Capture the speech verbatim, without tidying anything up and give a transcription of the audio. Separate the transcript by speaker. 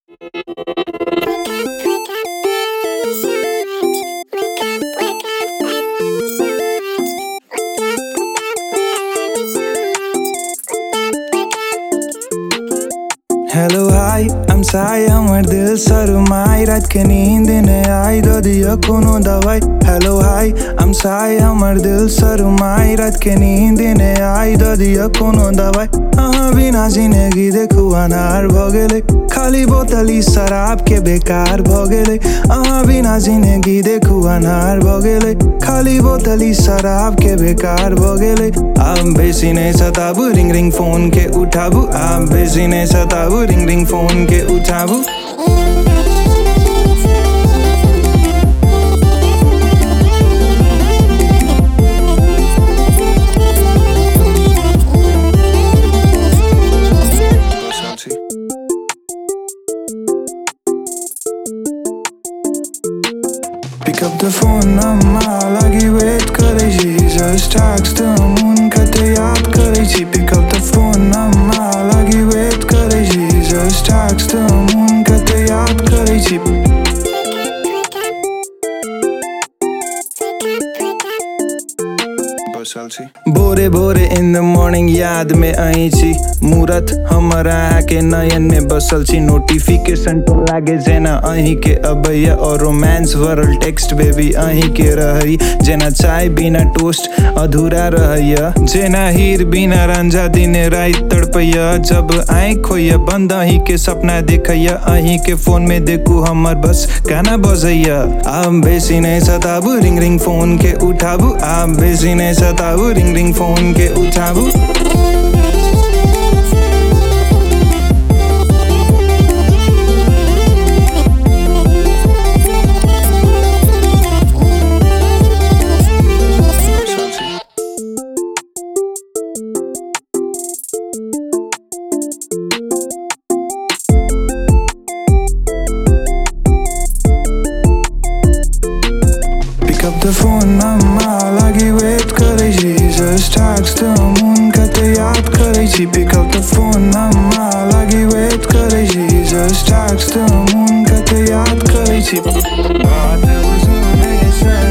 Speaker 1: Hello hi, I'm Sai, हमर दिल शर्माई रात के नींद ने आई दो दिया कोनो दवाई Hello hi, I'm Sai, हमर दिल शर्माई रात के नींद ने आई दो दिया कोनो दवाई अहाँ बिना जिंदगी देखू अनार भ गेलै खाली बोतली शराब के बेकार भ गेलै अहाँ बिना जिंदगी देखू अनार भ गेलै खाली बोतली शराब के बेकार भ गेलै आब बेसी नै सताबू रिंग रिंग फोन के उठाबू आब बेसी नै सताबू रिंग रिंग फोन के उठाबू Pick up the phone, अम्मा लागि वेट करै छी Just text the moon कते याद करै छी Pick up the phone, अम्मा लागि वेट करै छी Just text the moon कते याद करै छी भोरे भोरे इन द मॉर्निंग याद में आई छी मूरत हमरा के नयन में बसल छी नोटिफिकेशन तो लागे जेना अही के अबैया और रोमांस भरल टेक्स्ट बेबी अही के रहई जेना चाय बिना टोस्ट अधूरा रहैया जेना हीर बिना रंझा दिन रात तड़पैया जब आँख खोइया बंद अही के सपना देखैया अही के फोन में देखू हमर बस गाना बजैया आब बेसी नै सताबू रिंग रिंग फोन के उठाबू आब बेसी नै सताबू रिंग रिंग फोन के उठाबू Pick up the phone, अम्मा लागि वेट करै छी Just text the moon कते याद करै छी Pick up the phone, अम्मा लागि वेट करै छी Just text the moon कते याद करै छी बात बुझू नै